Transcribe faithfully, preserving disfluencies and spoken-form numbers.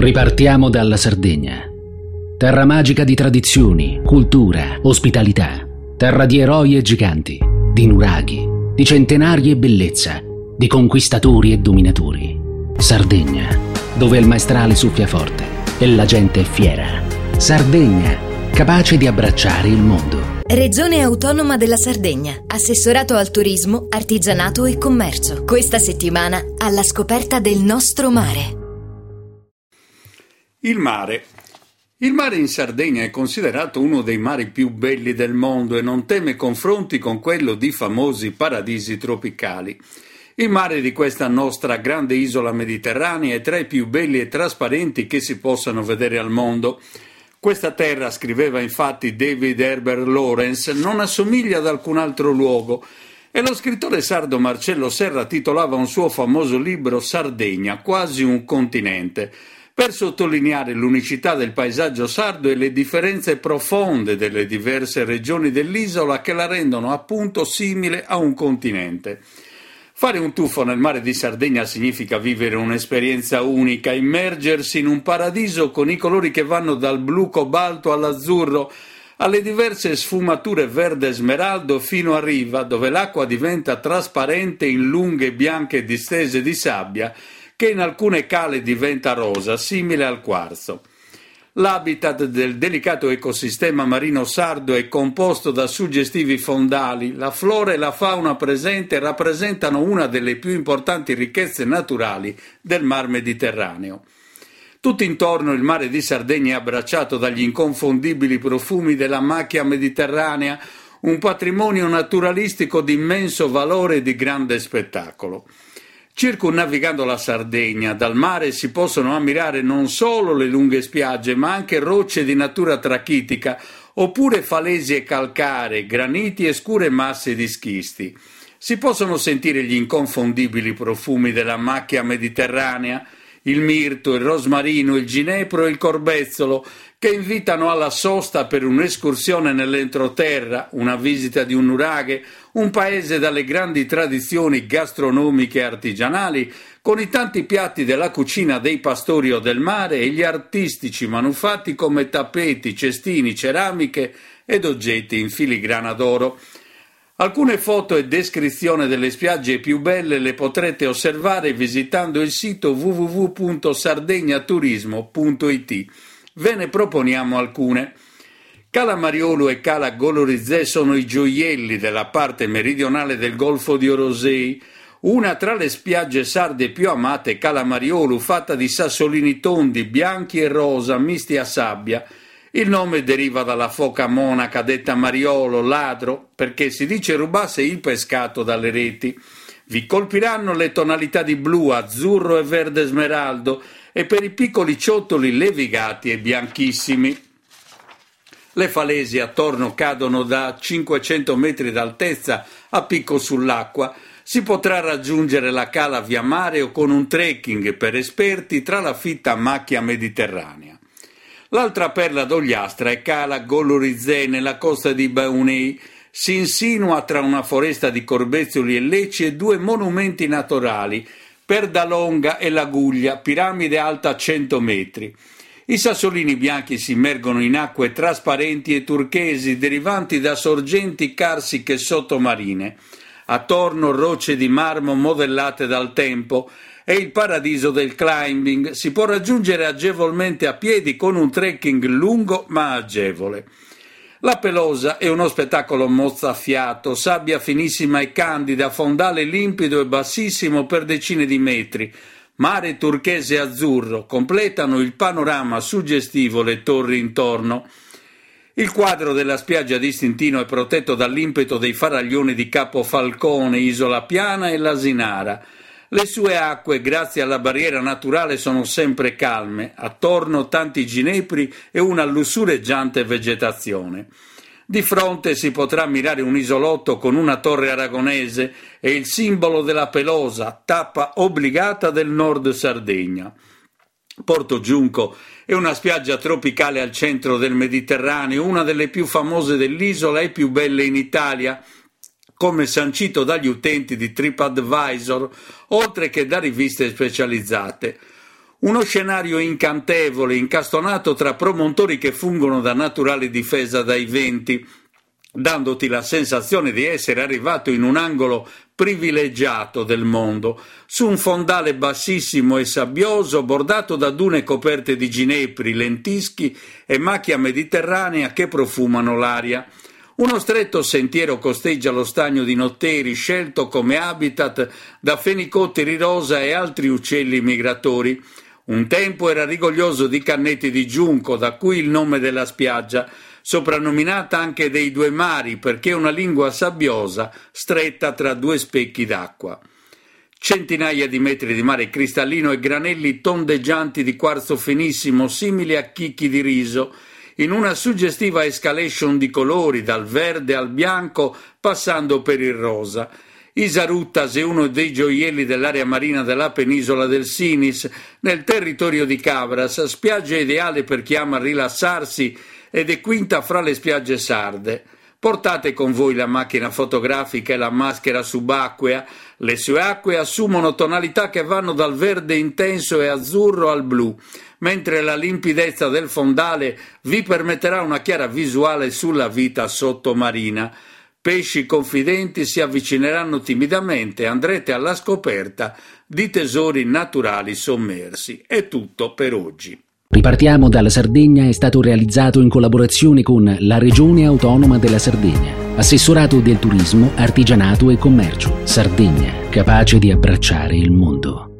Ripartiamo dalla Sardegna. Terra magica di tradizioni, cultura, ospitalità. Terra di eroi e giganti, di nuraghi, di centenari e bellezza, di conquistatori e dominatori. Sardegna, dove il maestrale soffia forte e la gente è fiera. Sardegna, capace di abbracciare il mondo. Regione Autonoma della Sardegna. Assessorato al turismo, artigianato e commercio. Questa settimana alla scoperta del nostro mare. Il mare. Il mare in Sardegna è considerato uno dei mari più belli del mondo e non teme confronti con quello di famosi paradisi tropicali. Il mare di questa nostra grande isola mediterranea è tra i più belli e trasparenti che si possano vedere al mondo. Questa terra, scriveva infatti David Herbert Lawrence, non assomiglia ad alcun altro luogo, e lo scrittore sardo Marcello Serra titolava un suo famoso libro Sardegna, quasi un continente, per sottolineare l'unicità del paesaggio sardo e le differenze profonde delle diverse regioni dell'isola che la rendono appunto simile a un continente. Fare un tuffo nel mare di Sardegna significa vivere un'esperienza unica, immergersi in un paradiso con i colori che vanno dal blu cobalto all'azzurro, alle diverse sfumature verde smeraldo fino a riva, dove l'acqua diventa trasparente in lunghe bianche distese di sabbia, che in alcune cale diventa rosa, simile al quarzo. L'habitat del delicato ecosistema marino sardo è composto da suggestivi fondali. La flora e la fauna presente rappresentano una delle più importanti ricchezze naturali del Mar Mediterraneo. Tutto intorno il mare di Sardegna è abbracciato dagli inconfondibili profumi della macchia mediterranea, un patrimonio naturalistico di immenso valore e di grande spettacolo. Circumnavigando la Sardegna, dal mare si possono ammirare non solo le lunghe spiagge, ma anche rocce di natura trachitica, oppure falesie calcaree, graniti e scure masse di schisti. Si possono sentire gli inconfondibili profumi della macchia mediterranea, il mirto, il rosmarino, il ginepro e il corbezzolo, che invitano alla sosta per un'escursione nell'entroterra, una visita di un nuraghe, un paese dalle grandi tradizioni gastronomiche e artigianali, con i tanti piatti della cucina dei pastori o del mare e gli artistici manufatti come tappeti, cestini, ceramiche ed oggetti in filigrana d'oro. Alcune foto e descrizione delle spiagge più belle le potrete osservare visitando il sito w w w punto sardegnaturismo punto i t. Ve ne proponiamo alcune. Cala Mariolo e Cala Golorizè sono i gioielli della parte meridionale del Golfo di Orosei. Una tra le spiagge sarde più amate è Cala Mariolo, fatta di sassolini tondi, bianchi e rosa, misti a sabbia. Il nome deriva dalla foca monaca detta Mariolo, ladro, perché si dice rubasse il pescato dalle reti. Vi colpiranno le tonalità di blu, azzurro e verde smeraldo, e per i piccoli ciottoli levigati e bianchissimi. Le falesie attorno cadono da cinquecento metri d'altezza a picco sull'acqua. Si potrà raggiungere la cala via mare o con un trekking per esperti tra la fitta macchia mediterranea. L'altra perla d'Ogliastra è Cala Golorizè nella costa di Baunei. Si insinua tra una foresta di corbezzoli e leci e due monumenti naturali, Perdalonga e Laguglia, piramide alta cento metri. I sassolini bianchi si immergono in acque trasparenti e turchesi derivanti da sorgenti carsiche sottomarine. Attorno rocce di marmo modellate dal tempo. È il paradiso del climbing. Si può raggiungere agevolmente a piedi con un trekking lungo ma agevole. La Pelosa è uno spettacolo mozzafiato, sabbia finissima e candida, fondale limpido e bassissimo per decine di metri. Mare turchese e azzurro completano il panorama suggestivo le torri intorno. Il quadro della spiaggia di Stintino è protetto dall'impeto dei faraglioni di Capo Falcone, Isola Piana e L'Asinara. Le sue acque, grazie alla barriera naturale, sono sempre calme, attorno tanti ginepri e una lussureggiante vegetazione. Di fronte si potrà ammirare un isolotto con una torre aragonese e il simbolo della Pelosa, tappa obbligata del nord Sardegna. Porto Giunco è una spiaggia tropicale al centro del Mediterraneo, una delle più famose dell'isola e più belle in Italia, come sancito dagli utenti di TripAdvisor, oltre che da riviste specializzate. Uno scenario incantevole, incastonato tra promontori che fungono da naturale difesa dai venti, dandoti la sensazione di essere arrivato in un angolo privilegiato del mondo, su un fondale bassissimo e sabbioso, bordato da dune coperte di ginepri, lentischi e macchia mediterranea che profumano l'aria. Uno stretto sentiero costeggia lo stagno di Notteri, scelto come habitat da fenicotteri rosa e altri uccelli migratori. Un tempo era rigoglioso di cannetti di giunco, da cui il nome della spiaggia, soprannominata anche dei due mari perché è una lingua sabbiosa stretta tra due specchi d'acqua. Centinaia di metri di mare cristallino e granelli tondeggianti di quarzo finissimo, simili a chicchi di riso, in una suggestiva escalation di colori, dal verde al bianco passando per il rosa. Isaruttas è uno dei gioielli dell'area marina della penisola del Sinis, nel territorio di Cabras, spiaggia ideale per chi ama rilassarsi ed è quinta fra le spiagge sarde. Portate con voi la macchina fotografica e la maschera subacquea. Le sue acque assumono tonalità che vanno dal verde intenso e azzurro al blu, mentre la limpidezza del fondale vi permetterà una chiara visuale sulla vita sottomarina. Pesci confidenti si avvicineranno timidamente e andrete alla scoperta di tesori naturali sommersi. È tutto per oggi. Ripartiamo dalla Sardegna è stato realizzato in collaborazione con la Regione Autonoma della Sardegna, Assessorato del Turismo, Artigianato e Commercio. Sardegna, capace di abbracciare il mondo.